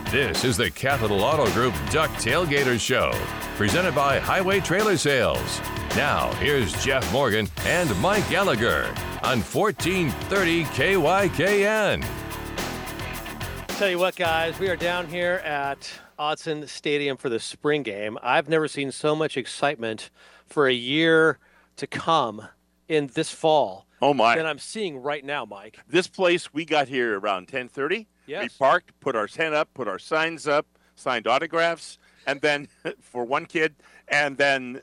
This is the Capital Auto Group Duck Tailgater Show, presented by Highway Trailer Sales. Now, here's Jeff Morgan and Mike Gallagher on 1430 KYKN. Tell you what, guys, we are down here at Autzen Stadium for the spring game. I've never seen so much excitement for a year to come in this fall than I'm seeing right now, Mike. This place, we got here around 10:30. Yes. We parked, put our tent up, put our signs up, signed autographs, and then for one kid, and then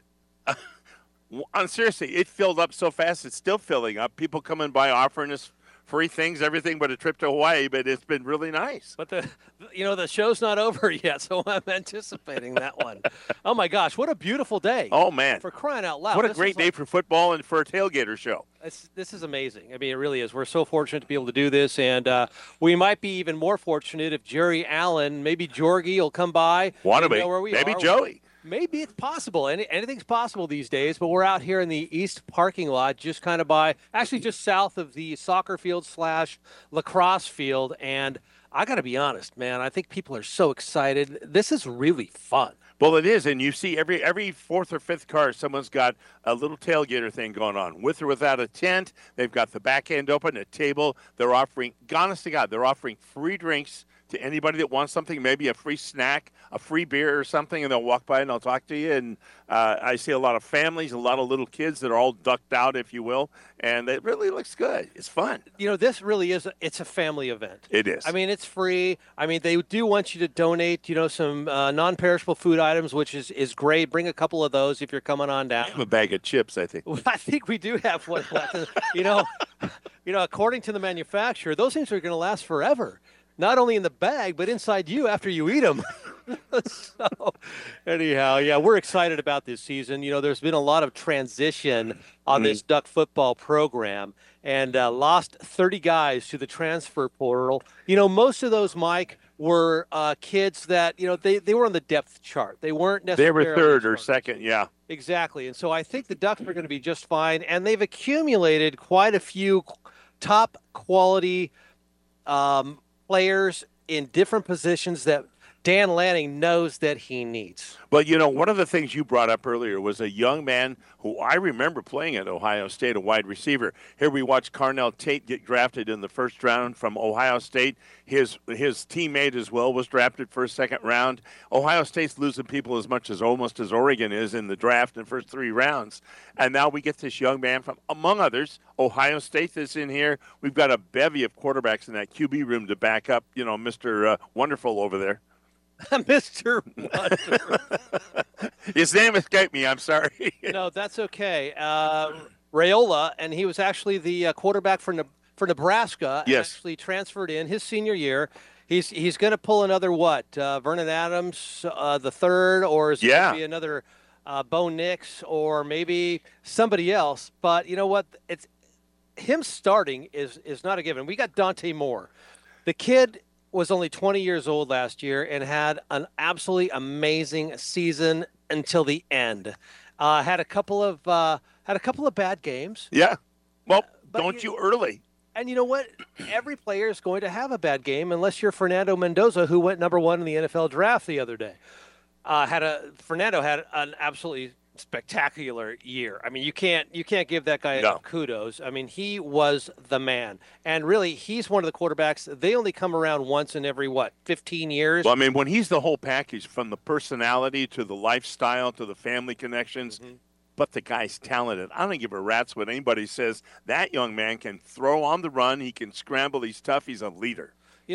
seriously, it filled up so fast. It's still filling up. People coming by offering us free things, everything but a trip to Hawaii, but it's been really nice. But the show's not over yet, so I'm anticipating that one. Oh my gosh, what a beautiful day. Oh man. For crying out loud. What a great day for football and for a tailgater show. This is amazing. I mean, it really is. We're so fortunate to be able to do this, and we might be even more fortunate if Jerry Allen, maybe Jorgie will come by. Maybe Joey. Maybe it's possible. Anything's possible these days, but we're out here in the east parking lot, just kind of just south of the soccer field / lacrosse field. And I got to be honest, man, I think people are so excited. This is really fun. Well, it is, and you see every fourth or fifth car, someone's got a little tailgater thing going on. With or without a tent, they've got the back end open, a table. They're offering, honest to God, they're offering free drinks to anybody that wants something, maybe a free snack, a free beer or something, and they'll walk by and they'll talk to you. And I see a lot of families, a lot of little kids that are all ducked out, if you will, and it really looks good. It's fun. You know, this really is, it's a family event. It is. I mean, it's free. I mean, they do want you to donate, some non-perishable food items, which is great. Bring a couple of those if you're coming on down. I have a bag of chips, I think. I think we do have one left. According to the manufacturer, those things are going to last forever. Not only in the bag, but inside you after you eat them. So, anyhow, yeah, we're excited about this season. There's been a lot of transition on this Duck football program, and lost 30 guys to the transfer portal. Most of those, Mike, were kids that, they were on the depth chart. They weren't necessarily. They were third or second, yeah. Exactly. And so I think the Ducks are going to be just fine, and they've accumulated quite a few top quality players in different positions that Dan Lanning knows that he needs. But, one of the things you brought up earlier was a young man who I remember playing at Ohio State, a wide receiver. Here we watched Carnell Tate get drafted in the first round from Ohio State. His teammate as well was drafted first, second round. Ohio State's losing people almost as Oregon is in the draft in the first 3 rounds. And now we get this young man from, among others, Ohio State that's in here. We've got a bevy of quarterbacks in that QB room to back up, Mr. Wonderful over there. Mr. Wonderful. His name escaped me. I'm sorry. No, that's okay. Raiola, and he was actually the quarterback for Nebraska. Yes. Actually transferred in his senior year. He's going to pull another Vernon Adams the third, or is it going to be another Bo Nix, or maybe somebody else? But you know what? It's him starting is not a given. We got Dante Moore. The kid was only 20 years old last year and had an absolutely amazing season until the end. Had a couple of bad games. Yeah. Well, don't you early. And you know what? Every player is going to have a bad game unless you're Fernando Mendoza, who went number 1 in the NFL draft the other day. Fernando had an absolutely spectacular year. I mean, you can't give that guy kudos. I mean, he was the man. And really, he's one of the quarterbacks. They only come around once in every, 15 years? Well, I mean, when he's the whole package, from the personality to the lifestyle to the family connections, but the guy's talented. I don't give a rat's what anybody says. That young man can throw on the run. He can scramble. He's tough. He's a leader.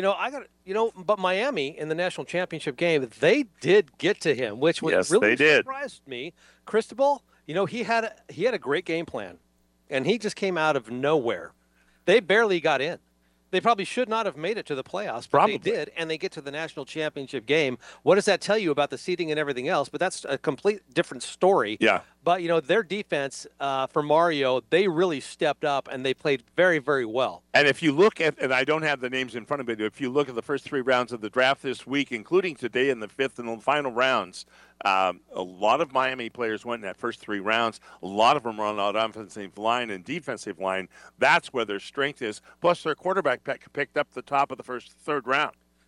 But Miami in the national championship game, they did get to him, which really surprised me. Cristobal, he had a great game plan, and he just came out of nowhere. They barely got in. They probably should not have made it to the playoffs, but they did, and they get to the national championship game. What does that tell you about the seeding and everything else? But that's a complete different story. Yeah. But, their defense for Mario, they really stepped up, and they played very, very well. And if you look at, and I don't have the names in front of me, but if you look at the first 3 rounds of the draft this week, including today in the 5th and the final rounds, a lot of Miami players went in that first 3 rounds. A lot of them are on that offensive line and defensive line. That's where their strength is. Plus, their quarterback picked up the top of the third round.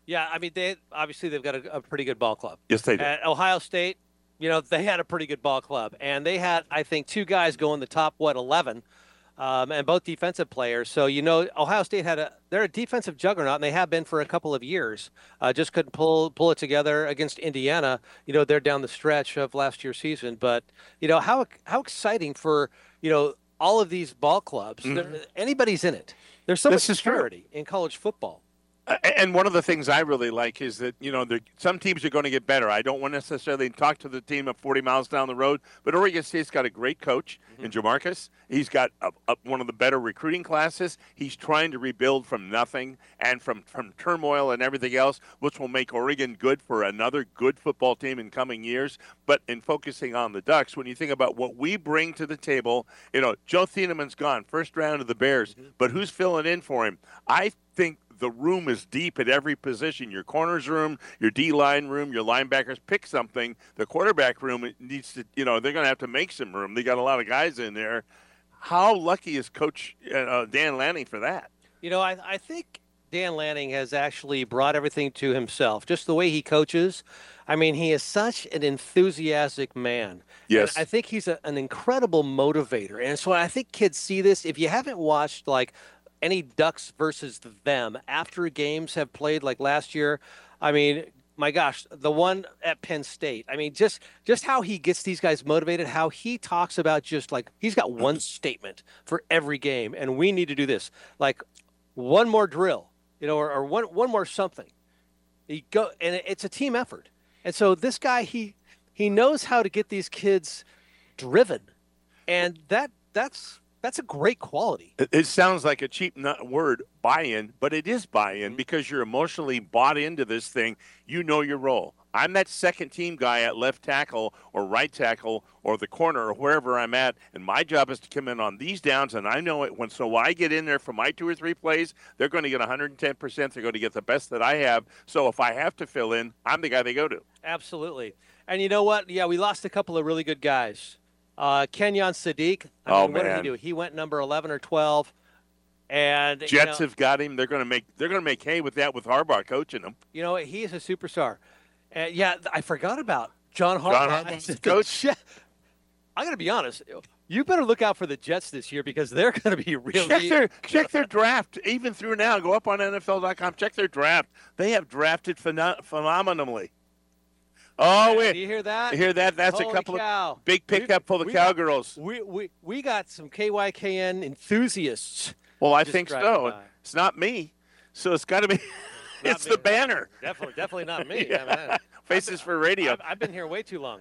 Yeah, I mean, they've got a pretty good ball club. Yes, they do. At Ohio State, they had a pretty good ball club, and they had, I think, two guys go in the top 11, and both defensive players. So Ohio State they're a defensive juggernaut, and they have been for a couple of years. Just couldn't pull it together against Indiana. They're down the stretch of last year's season, but how exciting for all of these ball clubs. Anybody's in it. There's so much disparity in college football. And one of the things I really like is that, some teams are going to get better. I don't want to necessarily talk to the team of 40 miles down the road, but Oregon State's got a great coach in Jamarcus. He's got one of the better recruiting classes. He's trying to rebuild from nothing and from turmoil and everything else, which will make Oregon good for another good football team in coming years. But in focusing on the Ducks, when you think about what we bring to the table, Joe Thieneman's gone, first round of the Bears, but who's filling in for him? I think the room is deep at every position. Your corners room, your D-line room, your linebackers, pick something. The quarterback room needs to, they're going to have to make some room. They got a lot of guys in there. How lucky is Coach Dan Lanning for that? I think Dan Lanning has actually brought everything to himself. Just the way he coaches. I mean, he is such an enthusiastic man. Yes. And I think he's an incredible motivator. And so I think kids see this. If you haven't watched, any Ducks versus them after games have played like last year, I mean, my gosh, the one at Penn State. I mean, just how he gets these guys motivated, how he talks about he's got one statement for every game, and we need to do this. One more drill, or one more something. And it's a team effort. And so this guy, he knows how to get these kids driven, and that's a great quality. It sounds like a cheap word, buy-in, but it is buy-in because you're emotionally bought into this thing. You know your role. I'm that second team guy at left tackle or right tackle or the corner or wherever I'm at, and my job is to come in on these downs, and I know it. So I get in there for my 2 or 3 plays, they're going to get 110%. They're going to get the best that I have. So if I have to fill in, I'm the guy they go to. Absolutely. And you know what? Yeah, we lost a couple of really good guys. Kenyon Sadiq. Man. What did he do? He went number 11 or 12. And Jets have got him. They're going to make hay with that with Harbaugh coaching him. He is a superstar. I forgot about John Harbaugh. Coach. I got to be honest. You better look out for the Jets this year because they're going to be really. Check their draft. Even through now, go up on NFL.com. Check their draft. They have drafted phenomenally. Oh, do you hear that? You hear that? That's Holy a couple cow. of big pickup for the Cowgirls. We got some KYKN enthusiasts. Well, I think so. It's not me, so it's got to be. It's the banner. Definitely not me. Yeah. Faces for radio. I've been here way too long.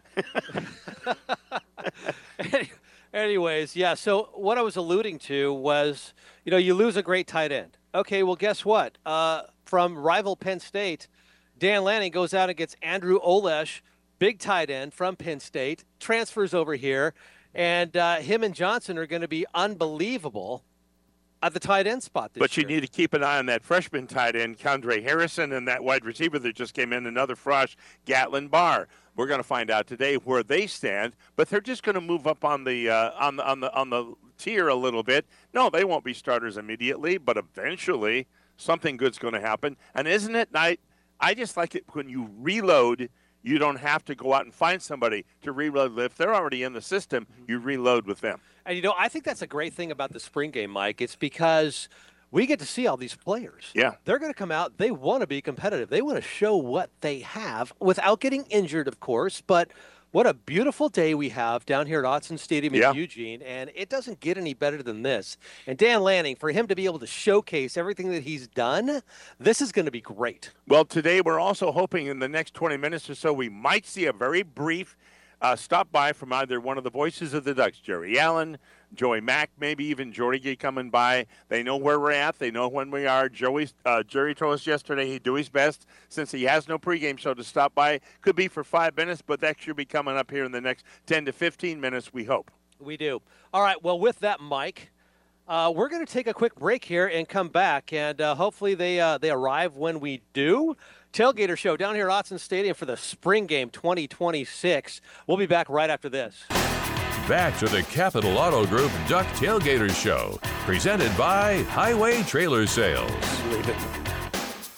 Anyways, yeah. So what I was alluding to was, you lose a great tight end. Okay, well, guess what? From rival Penn State, Dan Lanning goes out and gets Andrew Olesh, big tight end from Penn State, transfers over here, and him and Johnson are going to be unbelievable at the tight end spot this year. But you need to keep an eye on that freshman tight end, Condre Harrison, and that wide receiver that just came in, another Frosh, Gatlin Barr. We're going to find out today where they stand, but they're just going to move up on the on the tier a little bit. No, they won't be starters immediately, but eventually something good's going to happen. And isn't it nice? I just like it when you reload. You don't have to go out and find somebody to reload. If they're already in the system, you reload with them. And, I think that's a great thing about the spring game, Mike. It's because we get to see all these players. Yeah. They're going to come out. They want to be competitive. They want to show what they have without getting injured, of course. But what a beautiful day we have down here at Autzen Stadium in Eugene, and it doesn't get any better than this. And Dan Lanning, for him to be able to showcase everything that he's done, this is going to be great. Well, today we're also hoping in the next 20 minutes or so we might see a very brief stop by from either one of the voices of the Ducks, Jerry Allen, Joey Mack, maybe even Jordy coming by. They know where we're at. They know when we are. Jerry told us yesterday he'd do his best since he has no pregame show to stop by. Could be for 5 minutes, but that should be coming up here in the next 10 to 15 minutes, we hope. We do. All right, well, with that, Mike, we're going to take a quick break here and come back, and hopefully they arrive when we do. Tailgater Show down here at Autzen Stadium for the Spring Game 2026. We'll be back right after this. Back to the Capital Auto Group Duck Tailgater Show, presented by Highway Trailer Sales.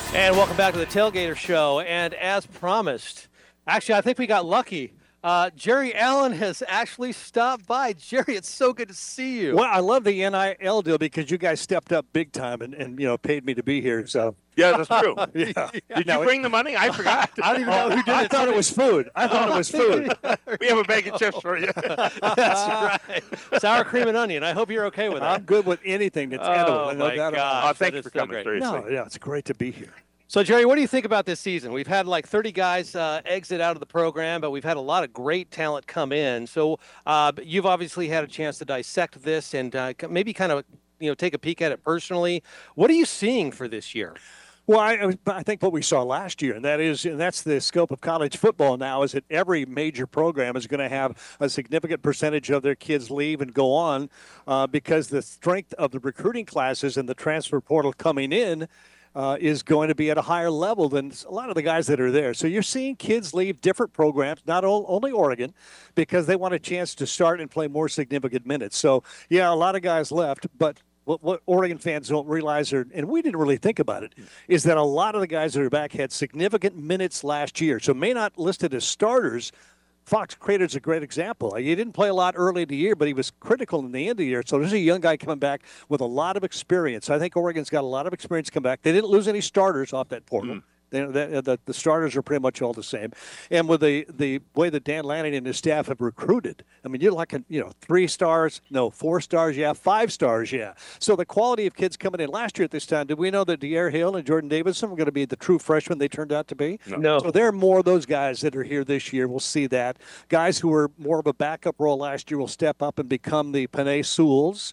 And welcome back to the Tailgater Show. And as promised, actually, I think we got lucky. Jerry Allen has actually stopped by. Jerry, it's so good to see you. Well, I love the NIL deal because you guys stepped up big time and paid me to be here. So Yeah, that's true. yeah. Did you bring the money? I forgot. I don't even know who did I it. thought it was food. I thought it was food. We have a bag of chips for you. That's right. Sour cream and onion. I hope you're okay with that. I'm good with anything that's edible. No my doubt about gosh. Oh, That thank you is for so coming. great. Seriously. it. No, yeah, it's great to be here. So, Jerry, what do you think about this season? We've had like 30 guys exit out of the program, but we've had a lot of great talent come in. So you've obviously had a chance to dissect this and maybe kind of take a peek at it personally. What are you seeing for this year? Well, I think what we saw last year, and that's the scope of college football now, is that every major program is going to have a significant percentage of their kids leave and go on because the strength of the recruiting classes and the transfer portal coming in is going to be at a higher level than a lot of the guys that are there. So you're seeing kids leave different programs, not only Oregon, because they want a chance to start and play more significant minutes. So, yeah, a lot of guys left, but what Oregon fans don't realize, and we didn't really think about it, is that a lot of the guys that are back had significant minutes last year. So may not listed as starters. Fox Crater's a great example. He didn't play a lot early in the year, but he was critical in the end of the year. So there's a young guy coming back with a lot of experience. I think Oregon's got a lot of experience come back. They didn't lose any starters off that portal. The starters are pretty much all the same. And with the way that Dan Lanning and his staff have recruited, I mean, you're like, 3 stars, no, 4 stars, yeah, 5 stars, yeah. So the quality of kids coming in last year at this time, did we know that De'Aaron Hill and Jordan Davidson were going to be the true freshmen they turned out to be? No. So there are more of those guys that are here this year. We'll see that. Guys who were more of a backup role last year will step up and become the Panay Sewells.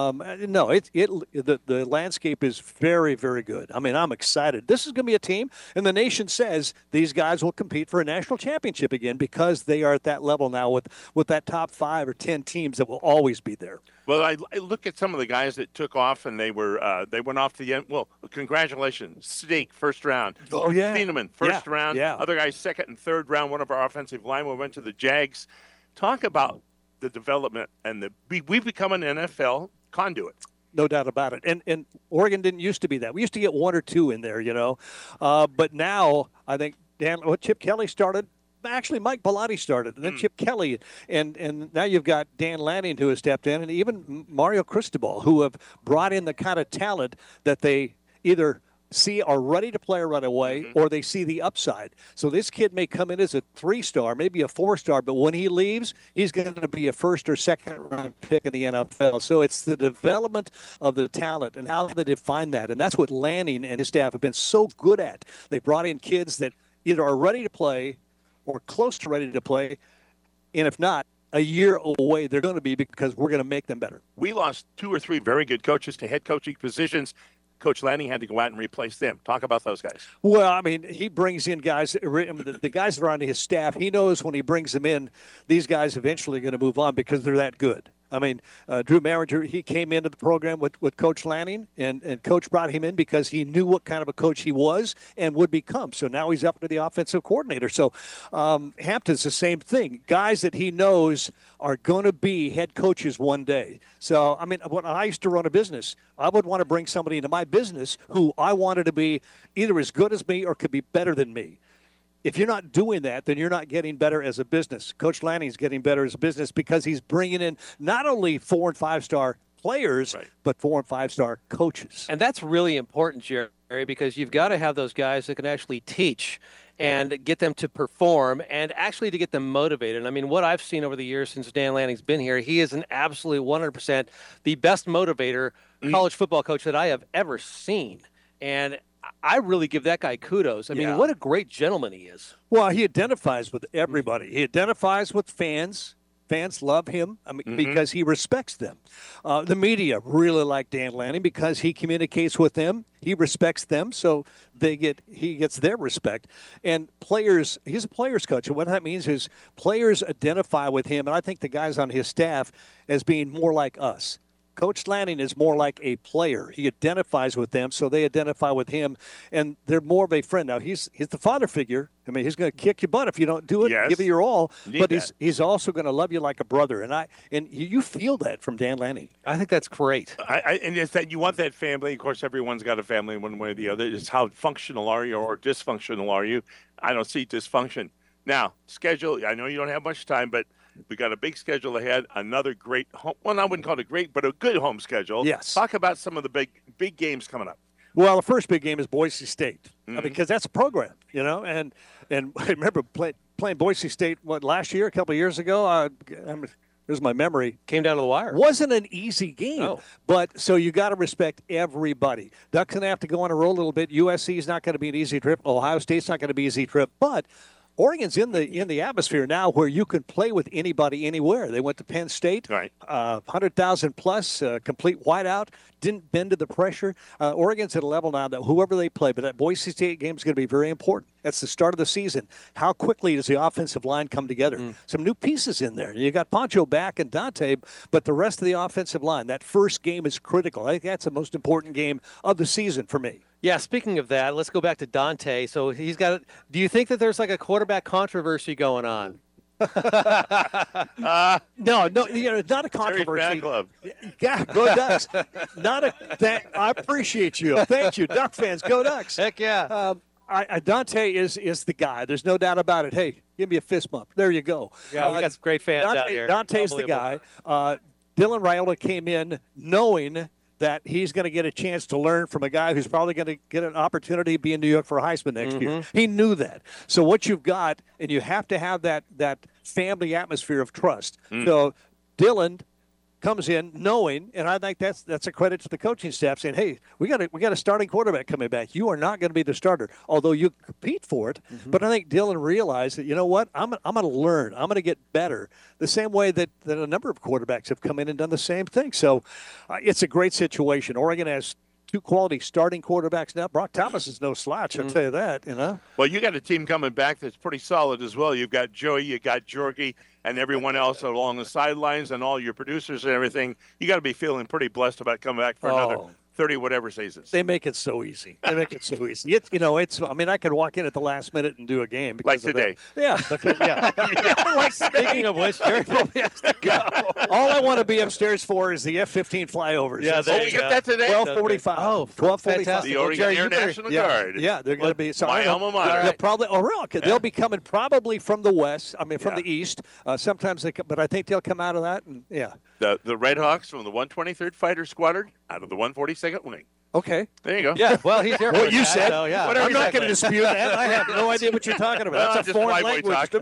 The landscape is very, very good. I mean, I'm excited. This is going to be a team. And the nation says these guys will compete for a national championship again because they are at that level now with that top 5 or 10 teams that will always be there. Well, I look at some of the guys that took off and they went off to the end. Well, congratulations. Steak, first round. Oh, yeah. Thieneman, first round. Yeah. Other guys, second and third round. One of our offensive linemen went to the Jags. Talk about the development and we've become an NFL conduit. No doubt about it. And Oregon didn't used to be that. We used to get 1 or 2 in there, But now I think Chip Kelly started. Actually, Mike Bellotti started, and then Chip Kelly, and now you've got Dan Lanning who has stepped in, and even Mario Cristobal, who have brought in the kind of talent that they either see are ready to play right away, or they see the upside. So this kid may come in as a 3-star, maybe a 4-star, but when he leaves, he's going to be a first or second round pick in the NFL. So it's the development of the talent and how they define that. And that's what Lanning and his staff have been so good at. They brought in kids that either are ready to play or close to ready to play. And if not, a year away they're going to be because we're going to make them better. We lost 2 or 3 very good coaches to head coaching positions. Coach Lanning had to go out and replace them. Talk about those guys. Well, I mean, he brings in guys, the guys that are on his staff, he knows when he brings them in, these guys eventually are going to move on because they're that good. I mean, Drew Maringer, he came into the program with Coach Lanning, and Coach brought him in because he knew what kind of a coach he was and would become. So now he's up to the offensive coordinator. So Hampton's the same thing. Guys that he knows are going to be head coaches one day. So, I mean, when I used to run a business, I would want to bring somebody into my business who I wanted to be either as good as me or could be better than me. If you're not doing that, then you're not getting better as a business. Coach Lanning's getting better as a business because he's bringing in not only 4- and 5-star players, but 4- and 5-star coaches. And that's really important, Jerry, because you've got to have those guys that can actually teach and get them to perform and actually to get them motivated. I mean, what I've seen over the years since Dan Lanning's been here, he is an absolute 100% the best motivator college football coach that I have ever seen. And I really give that guy kudos. I mean, what a great gentleman he is. Well, he identifies with everybody. He identifies with fans. Fans love him because he respects them. The media really like Dan Lanning because he communicates with them. He respects them, so he gets their respect. And players, he's a players coach. And what that means is players identify with him. And I think the guys on his staff as being more like us. Coach Lanning is more like a player. He identifies with them, so they identify with him, and they're more of a friend. Now, he's the father figure. I mean, he's going to kick your butt if you don't do it, Yes. give it your all, but that. he's also going to love you like a brother, and you feel that from Dan Lanning. I think that's great. And it's that you want that family. Of course, everyone's got a family in one way or the other. It's how functional are you or dysfunctional are you? I don't see dysfunction. Now, schedule. I know you don't have much time, but we got a big schedule ahead. Another great home. Well, I wouldn't call it great, but a good home schedule. Yes. Talk about some of the big games coming up. Well, the first big game is Boise State because that's a program, and I remember playing Boise State last year, a couple of years ago. Here's my memory. Came down to the wire. Wasn't an easy game, but so you got to respect everybody. Ducks going to have to go on a roll a little bit. USC is not going to be an easy trip. Ohio State's not going to be an easy trip, but Oregon's in the atmosphere now where you can play with anybody anywhere. They went to Penn State, right? 100,000 plus, complete whiteout, didn't bend to the pressure. Oregon's at a level now that whoever they play, but that Boise State game is going to be very important. That's the start of the season. How quickly does the offensive line come together? Some new pieces in there. You got Poncho back and Dante, but the rest of the offensive line, that first game is critical. I think that's the most important game of the season for me. Yeah, speaking of that, let's go back to Dante. So he's got. Do you think that there's like a quarterback controversy going on? No, not a controversy. Fan club. Yeah, go Ducks. I appreciate you. Thank you, Duck fans. Go Ducks. Heck yeah. Dante is the guy. There's no doubt about it. Hey, give me a fist bump. There you go. Yeah, we got some great fans out here. Dante's the guy. Dylan Raiola came in knowing that he's going to get a chance to learn from a guy who's probably going to get an opportunity to be in New York for Heisman next year. He knew that. So what you've got, and you have to have that family atmosphere of trust. So Dylan comes in knowing, and I think that's a credit to the coaching staff, saying, "Hey, we got a starting quarterback coming back. You are not going to be the starter, although you compete for it." But I think Dylan realized that, you know what, I'm going to learn. I'm going to get better. The same way that a number of quarterbacks have come in and done the same thing. So it's a great situation. Oregon has two quality starting quarterbacks now. Brock Thomas is no slouch, I'll tell you that. Well, you got a team coming back that's pretty solid as well. You've got Joey, you got Jorgie, and everyone else along the sidelines, and all your producers and everything. You got to be feeling pretty blessed about coming back for another 30 whatever seasons. They make it so easy. I mean, I could walk in at the last minute and do a game. Like today. Yeah. Speaking of which, Jerry Pope has to go. All I want to be upstairs for is the F-15 flyovers. Yeah, Oh, we get that today? 12:45. Oh, 12:45. fantastic. The Oregon Jerry, Air National Guard. Yeah, they're going to be. So My alma mater. They'll probably. Oh, really? Okay. They'll be coming probably from the west. I mean, from the east. Sometimes they come, but I think they'll come out of that. And yeah. The Red Hawks from the 123rd Fighter Squadron out of the 142nd Wing. Okay. There you go. Yeah, well, he's here. What you said. So, yeah. I'm not going to dispute that. I have no idea what you're talking about. That's a just foreign flyboy language talk. to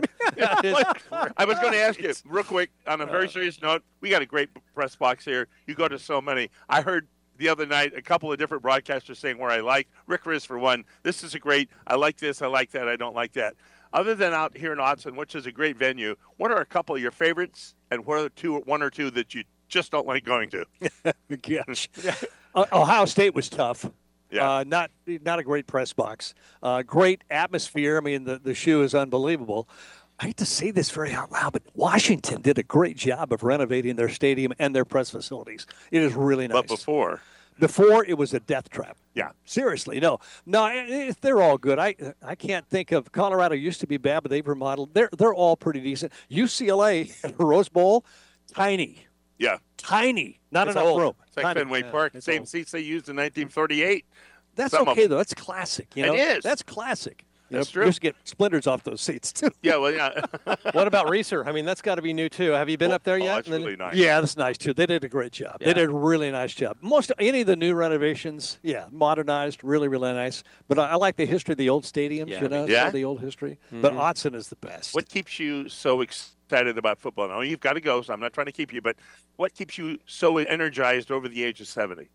me. I was going to ask you real quick on a very serious note. We got a great press box here. You go to so many. I heard the other night a couple of different broadcasters saying where I like. Rick Riz, for one. This is a great. I like this. I like that. I don't like that. Other than out here in Autzen, which is a great venue, what are a couple of your favorites, and what are one or two that you just don't like going to? Gosh. Ohio State was tough. Yeah. Not a great press box. Great atmosphere. I mean, the shoe is unbelievable. I hate to say this very out loud, but Washington did a great job of renovating their stadium and their press facilities. It is really nice. But before it was a death trap. Yeah. Seriously, no, they're all good. I can't think of Colorado used to be bad, but they've remodeled. They're all pretty decent. UCLA Rose Bowl, tiny. Yeah. Tiny. Not It's enough old. room. It's like Tiny. Fenway Park, it's same old. seats they used in 1938. That's Some of okay them. though. That's classic. You It know? is. That's classic. That's You true. just get splinters off those seats too. Yeah, well, yeah. What about Reeser? I mean, that's got to be new too. Have you been up there yet? That's really nice. Yeah, that's nice too. They did a great job. Yeah. They did a really nice job. Any of the new renovations, modernized, really, really nice. But I like the history of the old stadiums. Yeah, You know, Yeah. some of the old history. But Autzen is the best. What keeps you so excited about football? Now, you've got to go, so I'm not trying to keep you, but what keeps you so energized over the age of 70?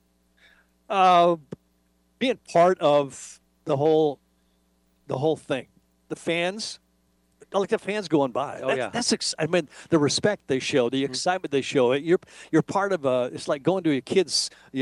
Being part of the whole thing. The fans, I like the fans going by. Oh, yeah. I mean, the respect they show, the excitement they show. You're part of it's like going to a kid's,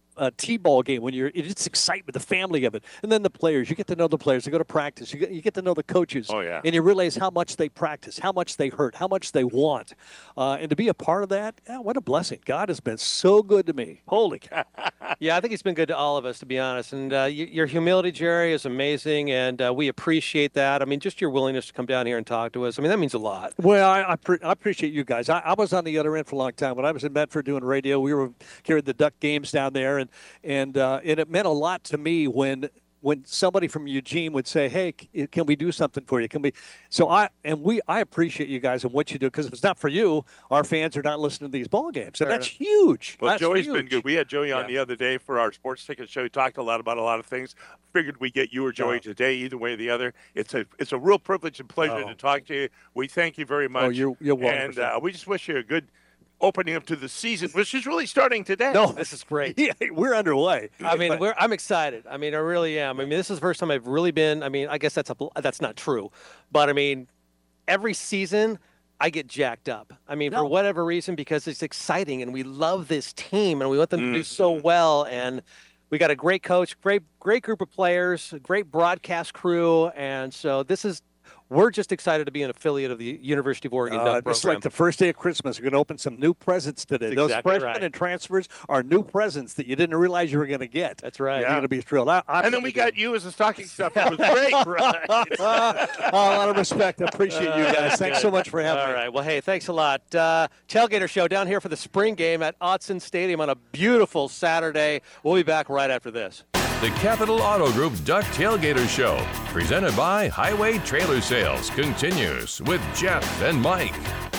T-ball game when it's excitement, the family of it, and then the players. You get to know the players. They go to practice. You get to know the coaches. Oh, yeah. And you realize how much they practice, how much they hurt, how much they want, and to be a part of that. What a blessing! God has been so good to me. Holy cow! Yeah, I think he's been good to all of us, to be honest. And your humility, Jerry, is amazing, and we appreciate that. I mean, just your willingness to come down here and talk to us. I mean, that means a lot. Well, I appreciate you guys. I was on the other end for a long time. When I was in Medford doing radio, we were carrying the Duck games down there, and it meant a lot to me when somebody from Eugene would say, "Hey, can we do something for you? Can we?" So I appreciate you guys and what you do, because if it's not for you, our fans are not listening to these ball games, and that's huge. Well, that's Joey's huge. been good. We had Joey on the other day for our sports ticket show. He talked a lot about a lot of things. Figured we get you or Joey today, either way or the other. It's a real privilege and pleasure to talk to you. We thank you very much. Oh, you're welcome. And we just wish you a good opening up to the season, which is really starting today. No, this is great. Yeah, we're underway. I mean, I'm excited. I mean, I really am. I mean, this is the first time I've really been. I mean, I guess that's not true, but I mean, every season I get jacked up. I mean, for whatever reason, because it's exciting and we love this team and we want them to do so well, and we got a great coach, great group of players, a great broadcast crew, and so we're just excited to be an affiliate of the University of Oregon Duck program. It's like the first day of Christmas. We're going to open some new presents today. That's Those exactly freshmen and transfers are new presents that you didn't realize you were going to get. That's right. You're going to be thrilled. And then we got you as a stocking stuffer. It was great. A lot of respect. I appreciate you guys. Thanks so much for having me. All right. Well, hey, thanks a lot. Tailgater Show down here for the spring game at Autzen Stadium on a beautiful Saturday. We'll be back right after this. The Capital Auto Group Duck Tailgater Show, presented by Highway Trailer Sales, continues with Jeff and Mike.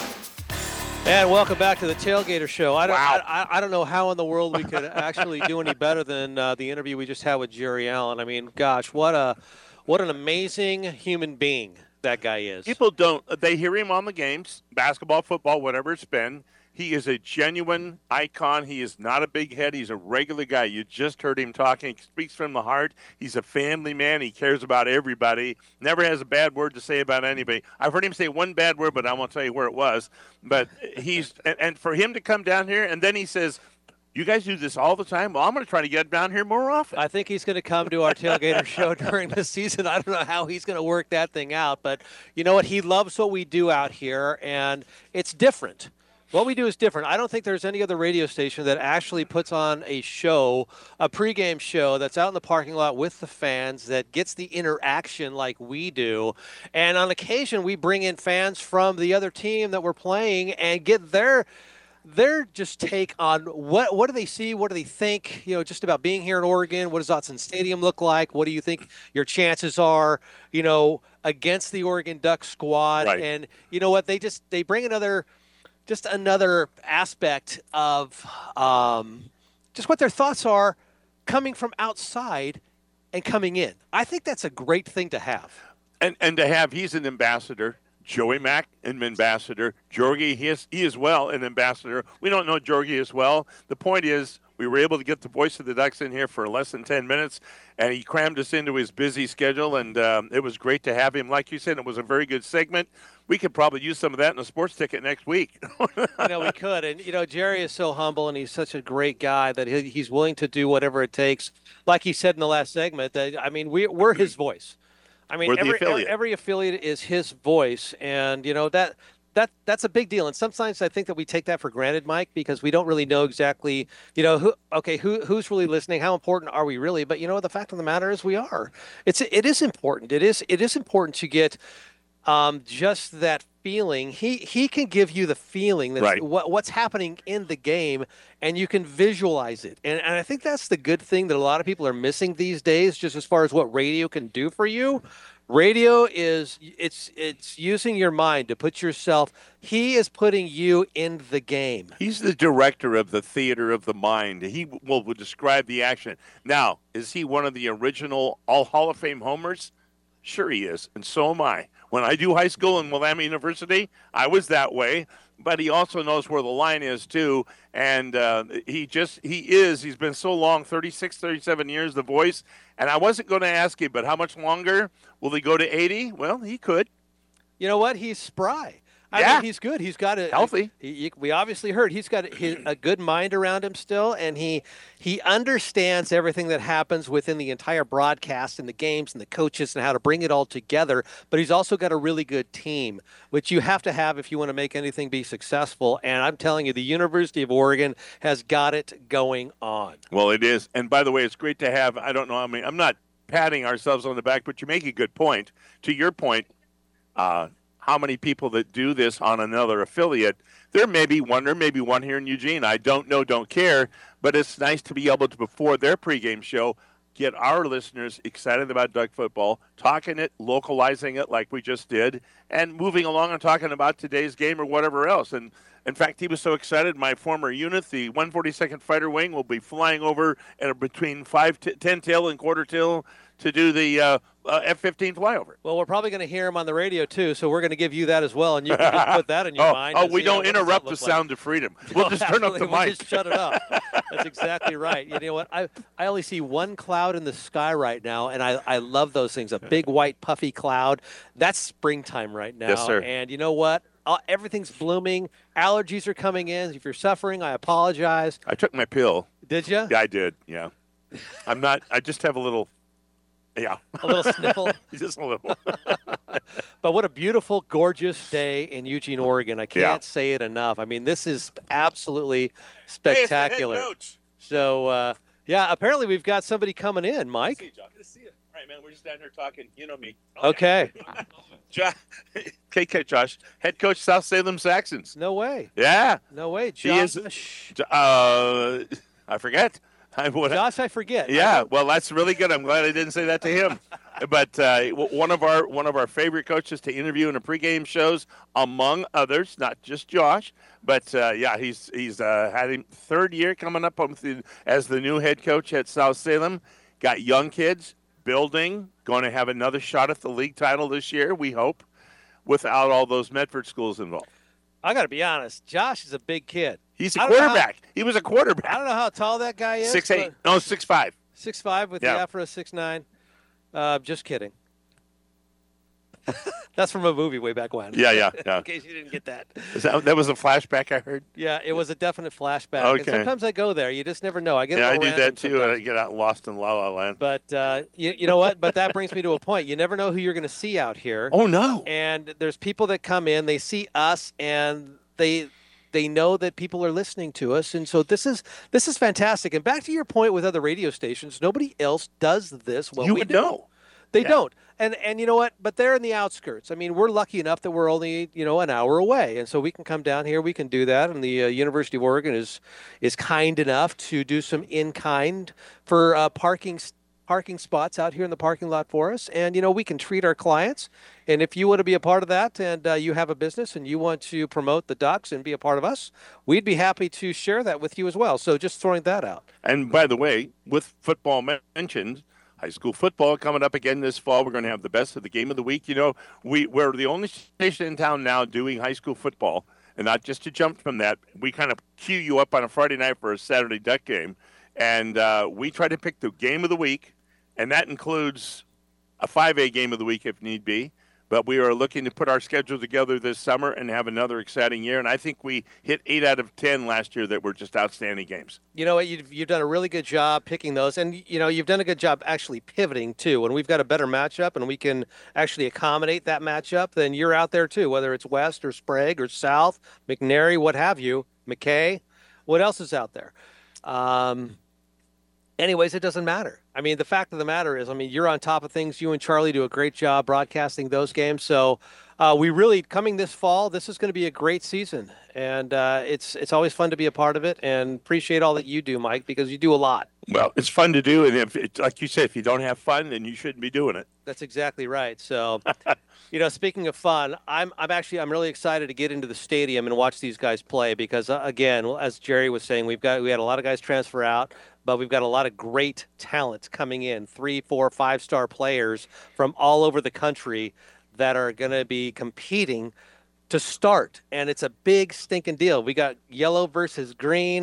And welcome back to the Tailgater Show. I don't know how in the world we could actually do any better than the interview we just had with Jerry Allen. I mean, gosh, what an amazing human being that guy is. People they hear him on the games, basketball, football, whatever it's been. He is a genuine icon. He is not a big head. He's a regular guy. You just heard him talking. He speaks from the heart. He's a family man. He cares about everybody. Never has a bad word to say about anybody. I've heard him say one bad word, but I won't tell you where it was. But and for him to come down here, and then he says, "You guys do this all the time?" Well, I'm going to try to get down here more often. I think he's going to come to our Tailgater Show during the season. I don't know how he's going to work that thing out. But you know what? He loves what we do out here, and it's different. What we do is different. I don't think there's any other radio station that actually puts on a show, a pregame show that's out in the parking lot with the fans, that gets the interaction like we do. And on occasion, we bring in fans from the other team that we're playing and get their just take on what do they see, what do they think, just about being here in Oregon. What does Autzen Stadium look like? What do you think your chances are, against the Oregon Ducks squad? Right. And you know what? They bring another aspect of just what their thoughts are coming from outside and coming in. I think that's a great thing to have. And to have, he's an ambassador. Joey Mack, an ambassador. Jorgie, he is well an ambassador. We don't know Jorgie as well. The point is, we were able to get the voice of the Ducks in here for less than 10 minutes, and he crammed us into his busy schedule, and it was great to have him. Like you said, it was a very good segment. We could probably use some of that in a sports ticket next week. We could. And, Jerry is so humble, and he's such a great guy that he's willing to do whatever it takes. Like he said in the last segment, we're his voice. I mean, every affiliate is his voice, and, that's a big deal. And sometimes I think that we take that for granted, Mike, because we don't really know exactly, who's really listening, how important are we really? But the fact of the matter is we are. It is important. It is important to get just that feeling. He can give you the feeling that right. What's happening in the game, and you can visualize it. And I think that's the good thing that a lot of people are missing these days, just as far as what radio can do for you. Radio it's using your mind to put yourself. He is putting you in the game. He's the director of the theater of the mind. He will describe the action. Now, is he one of the original All Hall of Fame homers? Sure he is, and so am I. When I do high school in Willamette University, I was that way. But he also knows where the line is, too. And he's been so long, 36, 37 years, the voice. And I wasn't going to ask him, but how much longer? Will he go to 80? Well, he could. You know what? He's spry. Yeah. mean, he's good. He's got Healthy. We obviously heard he's got a good mind around him still, and he understands everything that happens within the entire broadcast and the games and the coaches and how to bring it all together. But he's also got a really good team, which you have to have if you want to make anything be successful. And I'm telling you, the University of Oregon has got it going on. Well, it is. And by the way, it's great to have, I don't know how many, I'm not patting ourselves on the back, but you make a good point. To your point, how many people that do this on another affiliate, there may be one here in Eugene. I don't know, don't care, but it's nice to be able to, before their pregame show, get our listeners excited about Duck football, talking it, localizing it like we just did, and moving along and talking about today's game or whatever else. And in fact, he was so excited, my former unit, the 142nd Fighter Wing, will be flying over at between 10 tail and quarter tail to do the F-15 flyover. Well, we're probably going to hear him on the radio, too, so we're going to give you that as well, and you can just put that in your mind. Oh, we don't interrupt the sound of freedom. We'll just turn up the We'll mic. just shut it up. That's exactly right. You know what? I only see one cloud in the sky right now, and I love those things. A big, white, puffy cloud. That's springtime right now. Yes, sir. And you know what? Everything's blooming. Allergies are coming in. If you're suffering, I apologize. I took my pill. Did you? Yeah, I did. Yeah. I just have a little, yeah. A little sniffle. Just a little. But what a beautiful, gorgeous day in Eugene, Oregon. I can't say it enough. I mean, this is absolutely spectacular. Hey, it's the head coach. So, yeah, apparently we've got somebody coming in, Mike. Good to see you. All right, man, we're just down here talking. You know me. Okay. Josh, head coach, South Salem Saxons. No way. Yeah. No way. He is. Josh. I forget. Josh, I forget. Yeah, well, that's really good. I'm glad I didn't say that to him. But one of our favorite coaches to interview in the pregame shows, among others, not just Josh. But yeah, he's had him third year coming up as the new head coach at South Salem. Got young kids, building, going to have another shot at the league title this year, we hope, without all those Medford schools involved. I got to be honest. Josh is a big kid. He's a quarterback. He was a quarterback. I don't know how tall that guy is. 6'8". No, 6'5". 6'5" with the afro 6'9". Just kidding. That's from a movie way back when. Yeah. In case you didn't get that. That was a flashback I heard? Yeah, it was a definite flashback. Okay. And sometimes I go there. You just never know. I do that too, and I get out lost in La La Land. But you know what? But that brings me to a point. You never know who you're going to see out here. Oh, no. And there's people that come in, they see us, and they know that people are listening to us. And so this is fantastic. And back to your point with other radio stations, nobody else does this. You would know. They don't. And you know what? But they're in the outskirts. I mean, we're lucky enough that we're only, an hour away. And so we can come down here. We can do that. And the University of Oregon is kind enough to do some in-kind for parking spots out here in the parking lot for us. And, we can treat our clients. And if you want to be a part of that and you have a business and you want to promote the Ducks and be a part of us, we'd be happy to share that with you as well. So just throwing that out. And by the way, with football mentioned, high school football coming up again this fall. We're going to have the best of the game of the week. We're the only station in town now doing high school football. And not just to jump from that, we kind of queue you up on a Friday night for a Saturday Duck game. And we try to pick the game of the week, and that includes a 5A game of the week if need be. But we are looking to put our schedule together this summer and have another exciting year. And I think we hit 8 out of 10 last year that were just outstanding games. You know what? You've done a really good job picking those. And, you've done a good job actually pivoting, too. When we've got a better matchup and we can actually accommodate that matchup, then you're out there, too, whether it's West or Sprague or South, McNary, what have you, McKay. What else is out there? Anyways, it doesn't matter. I mean, the fact of the matter is, you're on top of things. You and Charlie do a great job broadcasting those games. So we really, coming this fall, this is going to be a great season. And it's always fun to be a part of it, and appreciate all that you do, Mike, because you do a lot. Well, it's fun to do. And like you said, if you don't have fun, then you shouldn't be doing it. That's exactly right. So, speaking of fun, I'm really excited to get into the stadium and watch these guys play because, again, as Jerry was saying, we had a lot of guys transfer out. But we've got a lot of great talent coming in, 3, 4, 5-star players from all over the country that are going to be competing to start. And it's a big stinking deal. We got yellow versus green,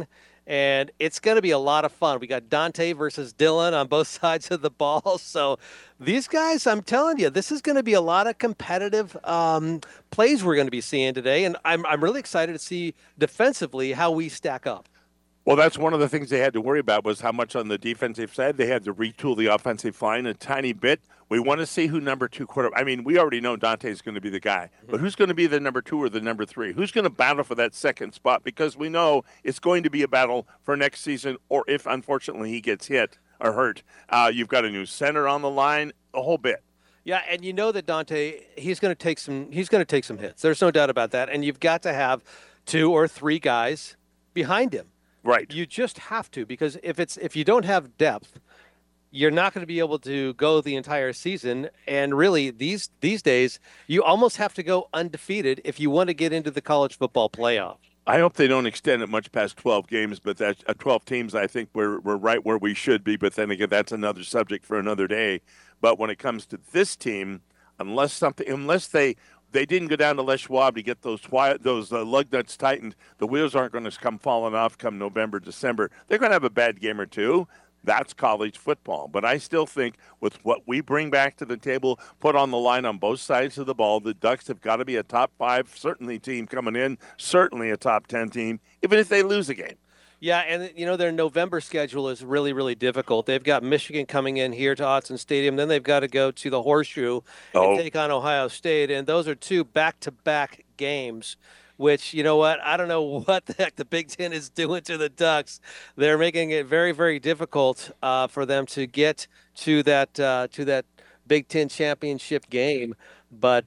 and it's going to be a lot of fun. We got Dante versus Dylan on both sides of the ball. So these guys, I'm telling you, this is going to be a lot of competitive plays we're going to be seeing today, and I'm really excited to see defensively how we stack up. Well, that's one of the things they had to worry about was how much on the defensive side they had to retool the offensive line a tiny bit. We want to see who number 2 quarterback. I mean, we already know Dante is going to be the guy, but who's going to be the number 2 or the number 3? Who's going to battle for that second spot? Because we know it's going to be a battle for next season, or if unfortunately he gets hit or hurt. You've got a new center on the line, a whole bit. Yeah, and you know that Dante, he's going to take some hits. There's no doubt about that. And you've got to have 2 or 3 guys behind him. Right. You just have to, because if you don't have depth, you're not going to be able to go the entire season. And really, these days, you almost have to go undefeated if you want to get into the college football playoff. I hope they don't extend it much past 12 games, but that's 12 teams. I think we're right where we should be. But then again, that's another subject for another day. But when it comes to this team, unless they didn't go down to Les Schwab to get those lug nuts tightened, the wheels aren't going to come falling off come November, December. They're going to have a bad game or two. That's college football. But I still think with what we bring back to the table, put on the line on both sides of the ball, the Ducks have got to be a top 5, certainly team coming in, certainly a top 10 team, even if they lose a game. Yeah, and their November schedule is really, really difficult. They've got Michigan coming in here to Autzen Stadium. Then they've got to go to the Horseshoe and take on Ohio State. And those are 2 back-to-back games, which, you know what, I don't know what the heck the Big Ten is doing to the Ducks. They're making it very, very difficult for them to get to that Big Ten championship game. But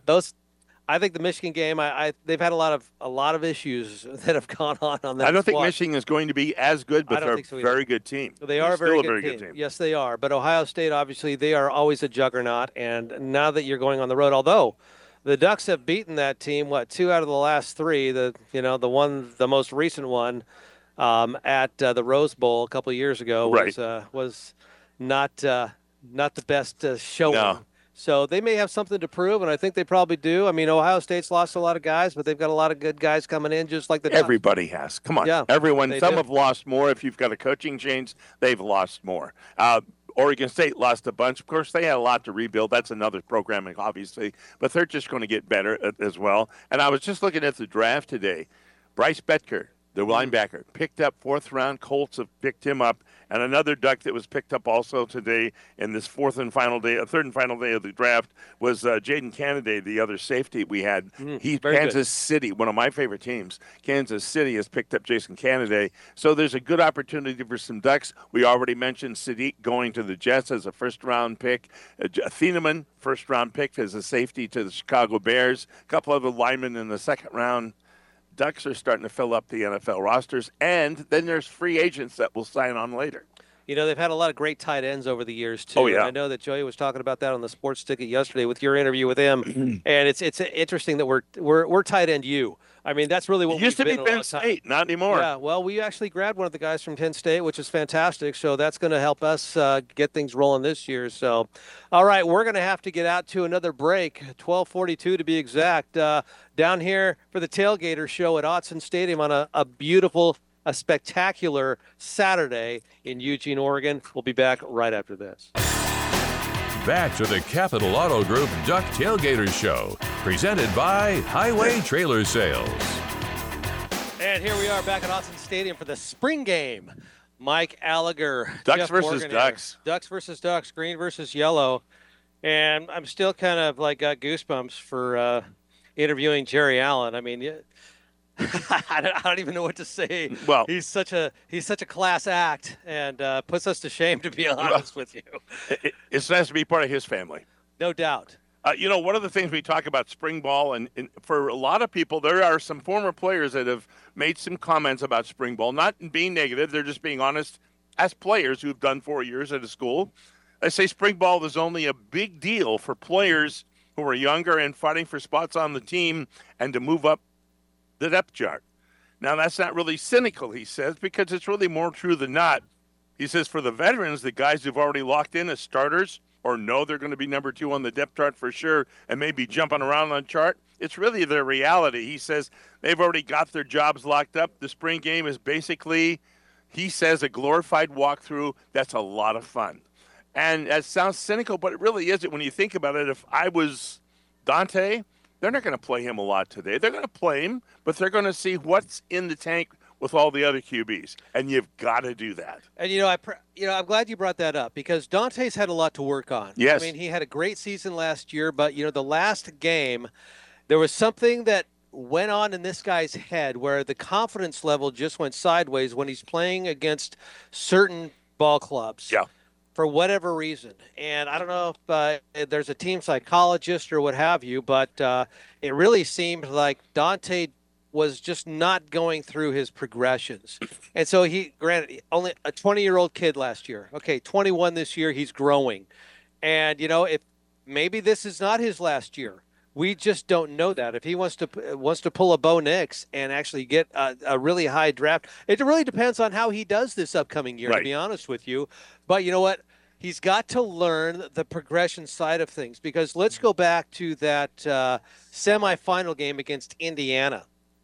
I think the Michigan game, they've had a lot of issues that have gone on that. I don't think squad. Michigan is going to be as good, but they're a very good team. They are a very good team. Yes, they are. But Ohio State, obviously, they are always a juggernaut. And now that you're going on the road, although the Ducks have beaten that team, 2 out of the last 3, the most recent one at the Rose Bowl a couple of years ago was not the best showing. No. So they may have something to prove, and I think they probably do. I mean, Ohio State's lost a lot of guys, but they've got a lot of good guys coming in, just like the Ducks. Everybody has. Come on. Yeah, everyone. Some have lost more. If you've got a coaching change, they've lost more. Oregon State lost a bunch. Of course, they had a lot to rebuild. That's another programming, obviously. But they're just going to get better as well. And I was just looking at the draft today. Bryce Betker, the linebacker, picked up 4th round. Colts have picked him up. And another Duck that was picked up also today in this third and final day of the draft was Jaden Kennedy, the other safety we had. Kansas City, one of my favorite teams. Kansas City has picked up Jason Kennedy. So there's a good opportunity for some Ducks. We already mentioned Sadiq going to the Jets as a first-round pick. Thieneman, first-round pick as a safety to the Chicago Bears. A couple other linemen in the second round. Ducks are starting to fill up the NFL rosters, and then there's free agents that will sign on later. They've had a lot of great tight ends over the years, too. Oh, yeah. And I know that Joey was talking about that on the Sports Ticket yesterday with your interview with him. And it's interesting that we're tight end you. I mean, that's really what it used to be Penn State, not anymore. Yeah, well, we actually grabbed one of the guys from Penn State, which is fantastic. So that's going to help us get things rolling this year. So, all right, we're going to have to get out to another break, 12:42 to be exact, down here for the Tailgater Show at Autzen Stadium on a beautiful, a spectacular Saturday in Eugene, Oregon. We'll be back right after this. Back to the Capital Auto Group Duck Tailgater Show, presented by Highway Trailer Sales. And here we are back at Autzen Stadium for the spring game. Mike Gallagher. Ducks Jeff versus Morgan Ducks. Here. Ducks versus Ducks, green versus yellow. And I'm still kind of got goosebumps for interviewing Jerry Allen. I mean, I don't even know what to say. Well, he's such a class act, and puts us to shame, to be honest with you. It's nice to be part of his family. No doubt. One of the things we talk about spring ball, and for a lot of people, there are some former players that have made some comments about spring ball, not being negative. They're just being honest as players who've done 4 years at a school. I say spring ball is only a big deal for players who are younger and fighting for spots on the team and to move up the depth chart. Now, that's not really cynical, he says, because it's really more true than not. He says for the veterans, the guys who've already locked in as starters or know they're going to be number 2 on the depth chart for sure and maybe jumping around on the chart, it's really their reality. He says they've already got their jobs locked up. The spring game is basically, he says, a glorified walkthrough. That's a lot of fun. And that sounds cynical, but it really isn't when you think about it. If I was Dante, they're not going to play him a lot today. They're going to play him, but they're going to see what's in the tank with all the other QBs, and you've got to do that. And I'm glad you brought that up because Dante's had a lot to work on. Yes. I mean, he had a great season last year, but the last game, there was something that went on in this guy's head where the confidence level just went sideways when he's playing against certain ball clubs. Yeah. For whatever reason. And I don't know if there's a team psychologist or what have you, but it really seemed like Dante was just not going through his progressions. And so granted, only a 20-year-old kid last year. Okay, 21 this year, he's growing. And, if maybe this is not his last year, we just don't know that. If he wants to pull a Bo Nix and actually get a really high draft, it really depends on how he does this upcoming year, right, to be honest with you. But you know what? He's got to learn the progression side of things because let's go back to that semifinal game against Indiana.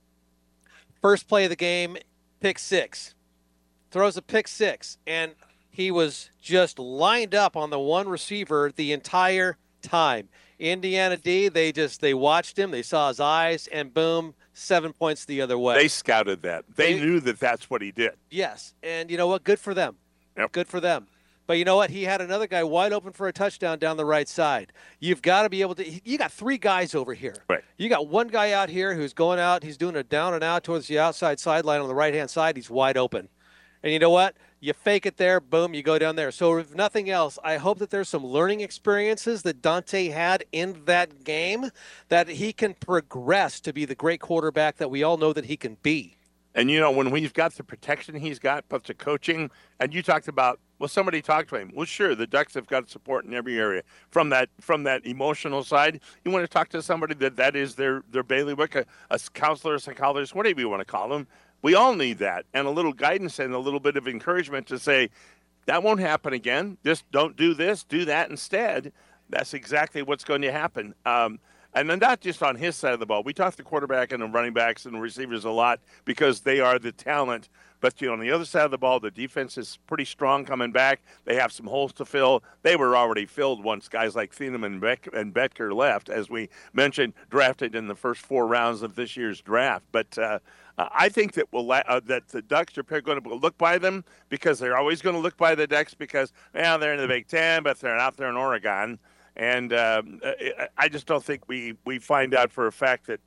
First play of the game, pick six. Throws a pick six, and he was just lined up on the one receiver the entire time. Indiana D, they watched him, they saw his eyes, and boom, 7 points the other way. They scouted that. They knew that that's what he did. Yes, and you know what? Good for them. Yep. Good for them. But you know what? He had another guy wide open for a touchdown down the right side. You've got to be able to – you got three guys over here. Right. You got one guy out here who's going out. He's doing a down and out towards the outside sideline on the right-hand side. He's wide open. And you know what? You fake it there, boom, you go down there. So if nothing else, I hope that there's some learning experiences that Dante had in that game that he can progress to be the great quarterback that we all know that he can be. And, when we've got the protection he's got, plus the coaching, and you talked about, somebody talked to him. Well, sure, the Ducks have got support in every area. From that emotional side, you want to talk to somebody that is their bailiwick, a counselor, a psychologist, whatever you want to call them. We all need that, and a little guidance and a little bit of encouragement to say, that won't happen again. Just don't do this, do that instead. That's exactly what's going to happen. And then not just on his side of the ball. We talk the quarterback and the running backs and the receivers a lot because they are the talent. But, on the other side of the ball, the defense is pretty strong coming back. They have some holes to fill. They were already filled once guys like Thieneman and Betker left, as we mentioned, drafted in the first 4 rounds of this year's draft. But I think that that the Ducks are going to look by them because they're always going to look by the Ducks because, they're in the Big Ten, but they're out there in Oregon. And I just don't think we find out for a fact that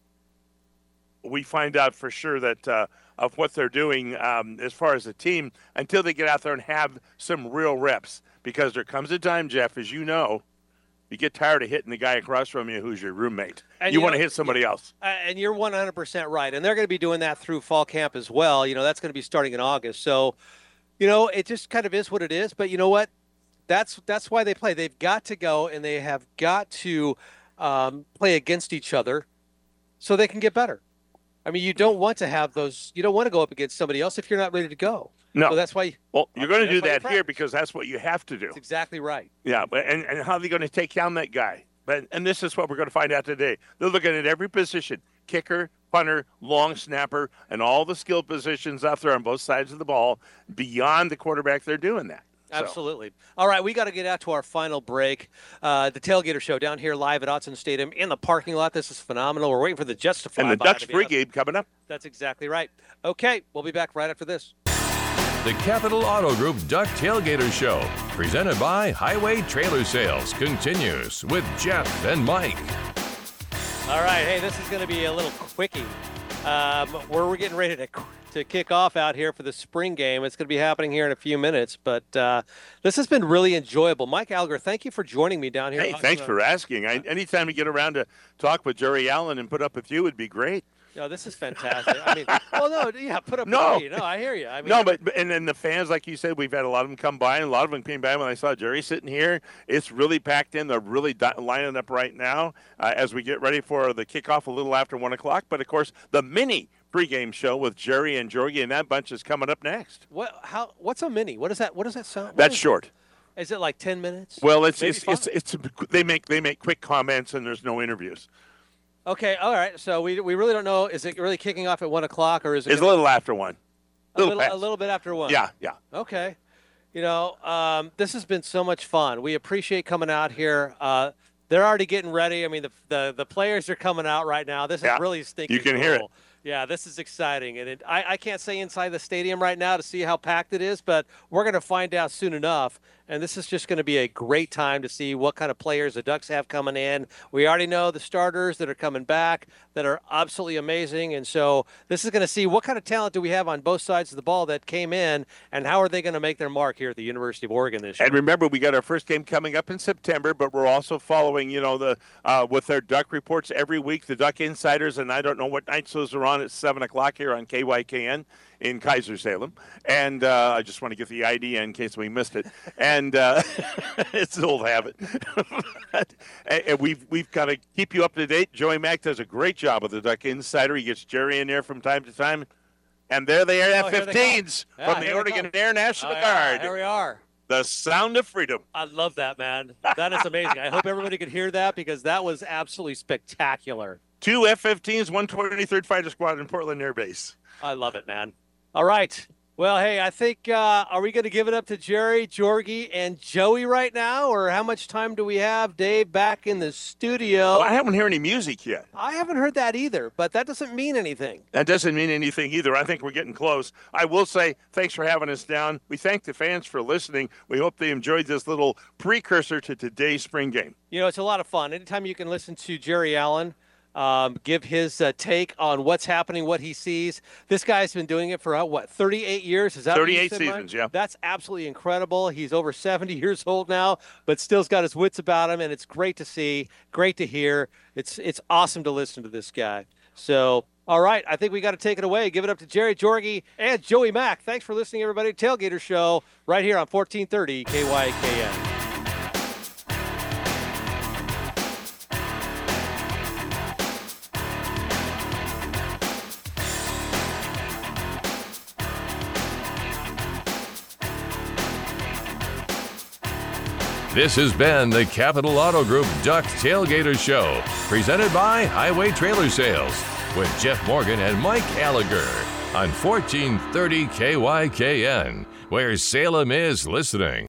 we find out for sure that of what they're doing as far as a team until they get out there and have some real reps. Because there comes a time, Jeff, as you know, you get tired of hitting the guy across from you who's your roommate. And you want to hit somebody else. And you're 100% right. And they're going to be doing that through fall camp as well. That's going to be starting in August. So, it just kind of is what it is. But you know what? That's why they play. They've got to go and they have got to play against each other so they can get better. I mean, you don't want to have those. You don't want to go up against somebody else if you're not ready to go. No. So that's why. Well, you're going to do that here because that's what you have to do. That's exactly right. Yeah, and how are they going to take down that guy? And this is what we're going to find out today. They're looking at every position: kicker, punter, long snapper, and all the skill positions out there on both sides of the ball. Beyond the quarterback, they're doing that. Absolutely. All right, we got to get out to our final break. The Tailgater Show down here live at Autzen Stadium in the parking lot. This is phenomenal. We're waiting for the Jets to fly by. And the Ducks pregame coming up. That's exactly right. Okay, we'll be back right after this. The Capital Auto Group Duck Tailgater Show, presented by Highway Trailer Sales, continues with Jeff and Mike. All right, hey, this is going to be a little quickie. We're getting ready to kick off out here for the spring game. It's going to be happening here in a few minutes, but this has been really enjoyable. Mike Gallagher, thank you for joining me down here. Hey, thanks for asking. Anytime we get around to talk with Jerry Allen and put up with you would be great. No, this is fantastic. I mean, well, no, yeah, put up no. with me. No, I hear you. I mean, no, but and then the fans, like you said, we've had a lot of them come by, and a lot of them came by when I saw Jerry sitting here. It's really packed in. They're really lining up right now as we get ready for the kickoff a little after 1 o'clock. But, of course, the mini pregame show with Jerry and Jorgie and that bunch is coming up next. What's a mini? What does that sound? That's short. Is it like 10 minutes? Well, it's they make quick comments and there's no interviews. Okay, all right. So we really don't know. Is it really kicking off at 1 o'clock, or is it It's a little after 1. a little bit after 1? Yeah. Okay. This has been so much fun. We appreciate coming out here. They're already getting ready. I mean, the players are coming out right now. This is really stinking You can cool. hear it. Yeah, this is exciting. And I can't say inside the stadium right now to see how packed it is, but we're going to find out soon enough. And this is just going to be a great time to see what kind of players the Ducks have coming in. We already know the starters that are coming back that are absolutely amazing. And so this is going to see what kind of talent do we have on both sides of the ball that came in, and how are they going to make their mark here at the University of Oregon this year. And remember, we got our first game coming up in September, but we're also following, with their Duck reports every week, the Duck Insiders, and I don't know what nights those are on at 7 o'clock here on KYKN in Kaiser-Salem. And I just want to get the ID in case we missed it. And it's an old habit. And we've got to keep you up to date. Joey Mack does a great job with the Duck Insider. He gets Jerry in there from time to time. And there they are, F-15s from the Oregon Air National Guard. Here we are. The sound of freedom. I love that, man. That is amazing. I hope everybody could hear that because that was absolutely spectacular. 2 F-15s, 123rd Fighter Squad in Portland Air Base. I love it, man. All right. Well, hey, I think, are we going to give it up to Jerry, Georgie, and Joey right now? Or how much time do we have, Dave, back in the studio? Well, I haven't heard any music yet. I haven't heard that either, but that doesn't mean anything. That doesn't mean anything either. I think we're getting close. I will say thanks for having us down. We thank the fans for listening. We hope they enjoyed this little precursor to today's spring game. It's a lot of fun. Anytime you can listen to Jerry Allen, give his take on what's happening, what he sees. This guy's been doing it for, 38 years? Is that 38 seasons, yeah. That's absolutely incredible. He's over 70 years old now, but still's got his wits about him, and it's great to see, great to hear. It's awesome to listen to this guy. So, all right, I think we got to take it away. Give it up to Jerry, Georgie, and Joey Mack. Thanks for listening, everybody. Tailgater Show right here on 1430 KYKN. This has been the Capital Auto Group Duck Tailgater Show, presented by Highway Trailer Sales, with Jeff Morgan and Mike Gallagher on 1430 KYKN, where Salem is listening.